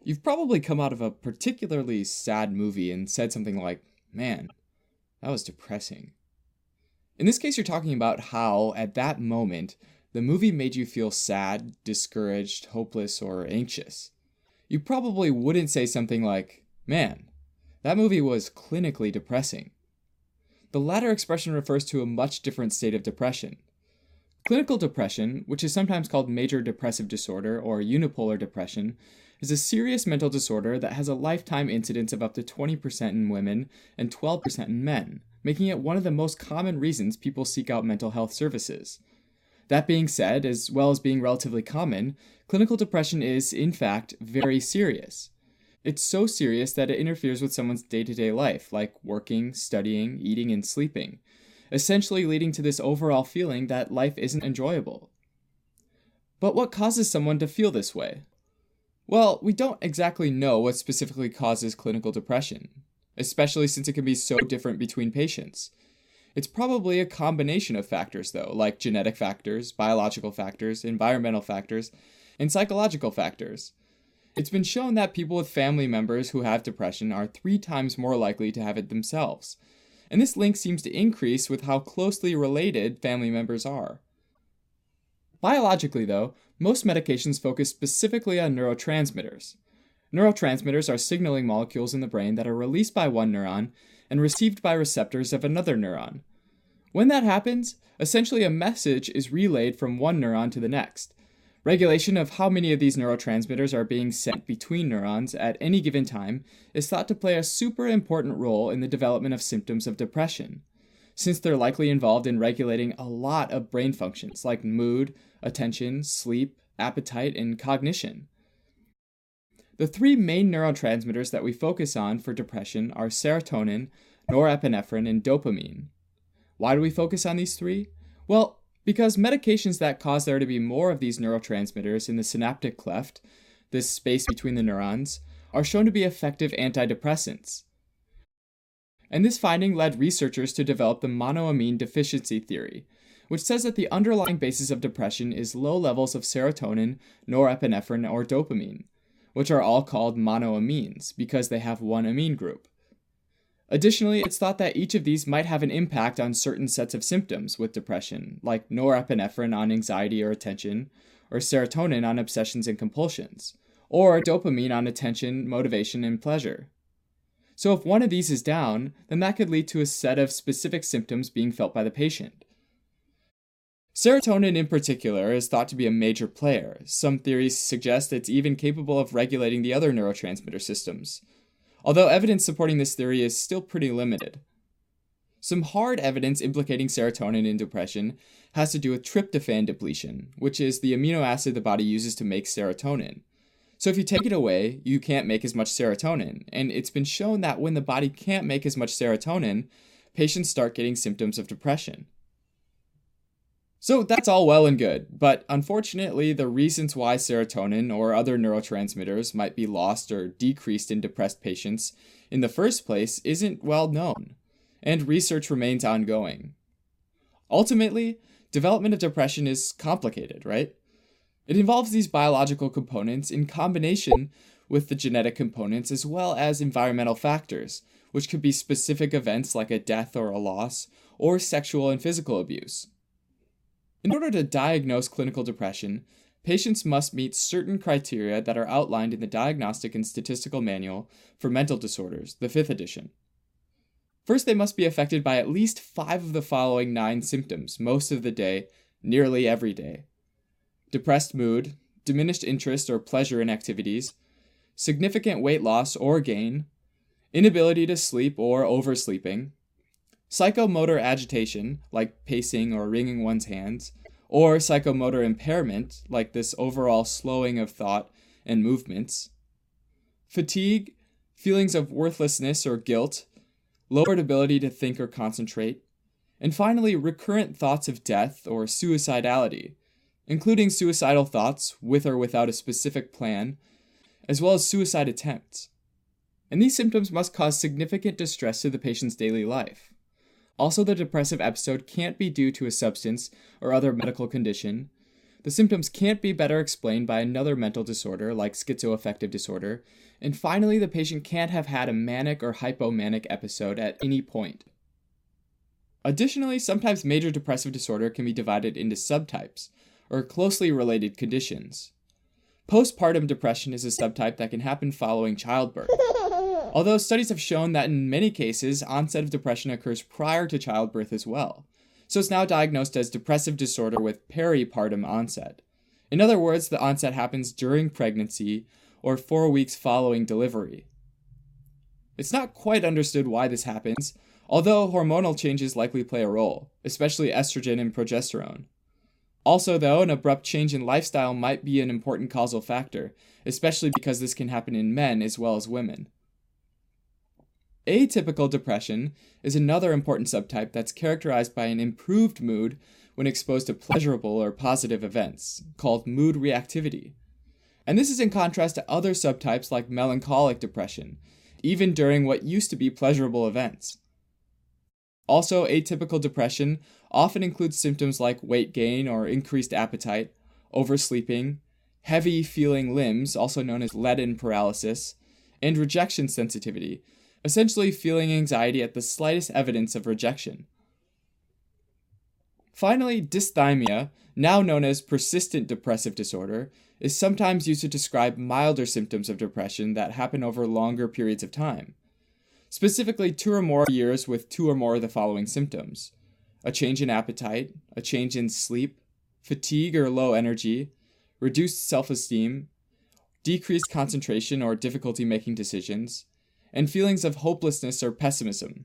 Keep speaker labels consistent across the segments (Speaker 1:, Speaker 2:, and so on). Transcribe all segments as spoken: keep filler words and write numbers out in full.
Speaker 1: You've probably come out of a particularly sad movie and said something like, man, that was depressing. In this case, you're talking about how, at that moment, the movie made you feel sad, discouraged, hopeless, or anxious. You probably wouldn't say something like, man, that movie was clinically depressing. The latter expression refers to a much different state of depression. Clinical depression, which is sometimes called major depressive disorder or unipolar depression, is a serious mental disorder that has a lifetime incidence of up to twenty percent in women and twelve percent in men, making it one of the most common reasons people seek out mental health services. That being said, as well as being relatively common, clinical depression is, in fact, very serious. It's so serious that it interferes with someone's day-to-day life, like working, studying, eating, and sleeping, essentially leading to this overall feeling that life isn't enjoyable. But what causes someone to feel this way? Well, we don't exactly know what specifically causes clinical depression, especially since it can be so different between patients. It's probably a combination of factors, though, like genetic factors, biological factors, environmental factors, and psychological factors. It's been shown that people with family members who have depression are three times more likely to have it themselves, and this link seems to increase with how closely related family members are. Biologically, though, most medications focus specifically on neurotransmitters. Neurotransmitters are signaling molecules in the brain that are released by one neuron and received by receptors of another neuron. When that happens, essentially a message is relayed from one neuron to the next. Regulation of how many of these neurotransmitters are being sent between neurons at any given time is thought to play a super important role in the development of symptoms of depression, since they're likely involved in regulating a lot of brain functions like mood, attention, sleep, appetite, and cognition. The three main neurotransmitters that we focus on for depression are serotonin, norepinephrine, and dopamine. Why do we focus on these three? Well, because medications that cause there to be more of these neurotransmitters in the synaptic cleft, this space between the neurons, are shown to be effective antidepressants. And this finding led researchers to develop the monoamine deficiency theory, which says that the underlying basis of depression is low levels of serotonin, norepinephrine, or dopamine, which are all called monoamines because they have one amine group. Additionally, it's thought that each of these might have an impact on certain sets of symptoms with depression, like norepinephrine on anxiety or attention, or serotonin on obsessions and compulsions, or dopamine on attention, motivation, and pleasure. So if one of these is down, then that could lead to a set of specific symptoms being felt by the patient. Serotonin in particular is thought to be a major player. Some theories suggest it's even capable of regulating the other neurotransmitter systems, although evidence supporting this theory is still pretty limited. Some hard evidence implicating serotonin in depression has to do with tryptophan depletion, which is the amino acid the body uses to make serotonin. So if you take it away, you can't make as much serotonin, and it's been shown that when the body can't make as much serotonin, patients start getting symptoms of depression. So that's all well and good, but unfortunately, the reasons why serotonin or other neurotransmitters might be lost or decreased in depressed patients in the first place isn't well known, and research remains ongoing. Ultimately, development of depression is complicated, right? It involves these biological components in combination with the genetic components as well as environmental factors, which could be specific events like a death or a loss, or sexual and physical abuse. In order to diagnose clinical depression, patients must meet certain criteria that are outlined in the Diagnostic and Statistical Manual for Mental Disorders, the fifth edition. First, they must be affected by at least five of the following nine symptoms most of the day, nearly every day: depressed mood, diminished interest or pleasure in activities, significant weight loss or gain, inability to sleep or oversleeping, psychomotor agitation, like pacing or wringing one's hands, or psychomotor impairment, like this overall slowing of thought and movements, fatigue, feelings of worthlessness or guilt, lowered ability to think or concentrate, and finally, recurrent thoughts of death or suicidality, including suicidal thoughts with or without a specific plan, as well as suicide attempts. And these symptoms must cause significant distress to the patient's daily life. Also, the depressive episode can't be due to a substance or other medical condition, The symptoms can't be better explained by another mental disorder like schizoaffective disorder, and finally, the patient can't have had a manic or hypomanic episode at any point. Additionally, sometimes major depressive disorder can be divided into subtypes, or closely related conditions. Postpartum depression is a subtype that can happen following childbirth, although studies have shown that in many cases, onset of depression occurs prior to childbirth as well, so it's now diagnosed as depressive disorder with peripartum onset. In other words, the onset happens during pregnancy or four weeks following delivery. It's not quite understood why this happens, although hormonal changes likely play a role, especially estrogen and progesterone. Also, though, an abrupt change in lifestyle might be an important causal factor, especially because this can happen in men as well as women. Atypical depression is another important subtype that's characterized by an improved mood when exposed to pleasurable or positive events, called mood reactivity. And this is in contrast to other subtypes like melancholic depression, even during what used to be pleasurable events. Also, atypical depression often includes symptoms like weight gain or increased appetite, oversleeping, heavy feeling limbs, also known as leaden paralysis, and rejection sensitivity, essentially feeling anxiety at the slightest evidence of rejection. Finally, dysthymia, now known as persistent depressive disorder, is sometimes used to describe milder symptoms of depression that happen over longer periods of time. Specifically, two or more years with two or more of the following symptoms: a change in appetite, a change in sleep, fatigue or low energy, reduced self-esteem, decreased concentration or difficulty making decisions, and feelings of hopelessness or pessimism.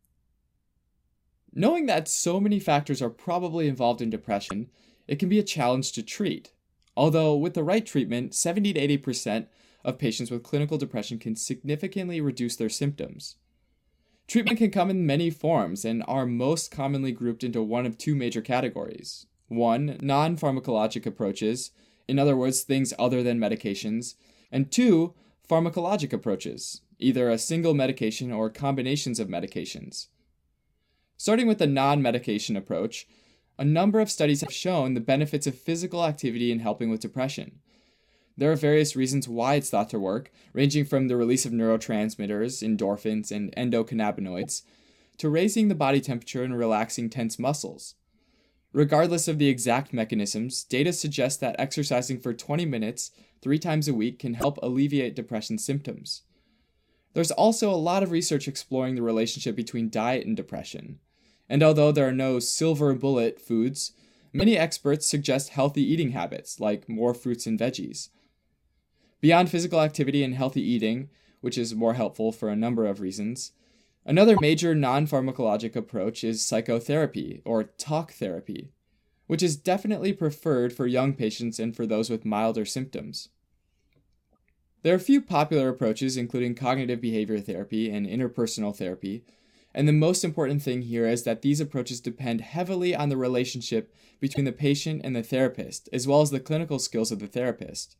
Speaker 1: Knowing that so many factors are probably involved in depression, it can be a challenge to treat. Although, with the right treatment, seventy to eighty percent of patients with clinical depression can significantly reduce their symptoms. Treatment can come in many forms and are most commonly grouped into one of two major categories. One, non-pharmacologic approaches, in other words, things other than medications, and two, pharmacologic approaches, either a single medication or combinations of medications. Starting with the non-medication approach, a number of studies have shown the benefits of physical activity in helping with depression. There are various reasons why it's thought to work, ranging from the release of neurotransmitters, endorphins, and endocannabinoids, to raising the body temperature and relaxing tense muscles. Regardless of the exact mechanisms, data suggests that exercising for twenty minutes, three times a week, can help alleviate depression symptoms. There's also a lot of research exploring the relationship between diet and depression. And although there are no silver bullet foods, many experts suggest healthy eating habits, like more fruits and veggies. Beyond physical activity and healthy eating, which is more helpful for a number of reasons, another major non-pharmacologic approach is psychotherapy, or talk therapy, which is definitely preferred for young patients and for those with milder symptoms. There are a few popular approaches, including cognitive behavior therapy and interpersonal therapy, and the most important thing here is that these approaches depend heavily on the relationship between the patient and the therapist, as well as the clinical skills of the therapist.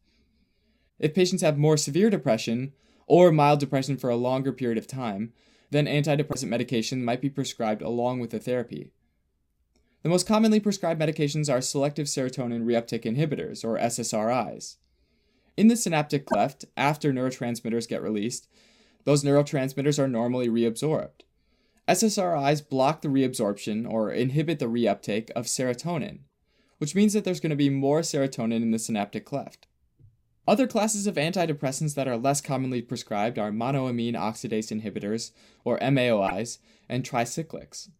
Speaker 1: If patients have more severe depression, or mild depression for a longer period of time, then antidepressant medication might be prescribed along with the therapy. The most commonly prescribed medications are selective serotonin reuptake inhibitors, or S S R Is. In the synaptic cleft, after neurotransmitters get released, those neurotransmitters are normally reabsorbed. S S R Is block the reabsorption, or inhibit the reuptake, of serotonin, which means that there's going to be more serotonin in the synaptic cleft. Other classes of antidepressants that are less commonly prescribed are monoamine oxidase inhibitors, or M A O Is, and tricyclics.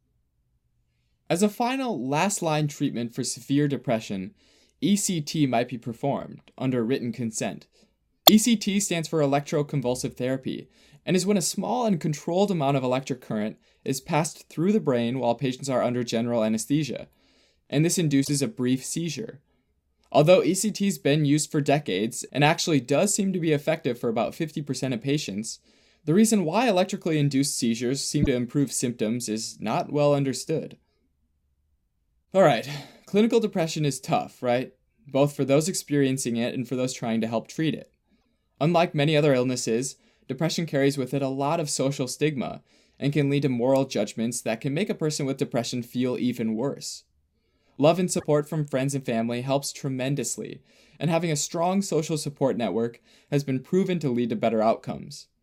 Speaker 1: As a final last-line treatment for severe depression, E C T might be performed under written consent. E C T stands for electroconvulsive therapy, and is when a small and controlled amount of electric current is passed through the brain while patients are under general anesthesia, and this induces a brief seizure. Although E C T's been used for decades, and actually does seem to be effective for about fifty percent of patients, the reason why electrically induced seizures seem to improve symptoms is not well understood. Alright, clinical depression is tough, right? Both for those experiencing it and for those trying to help treat it. Unlike many other illnesses, depression carries with it a lot of social stigma, and can lead to moral judgments that can make a person with depression feel even worse. Love and support from friends and family helps tremendously, and having a strong social support network has been proven to lead to better outcomes.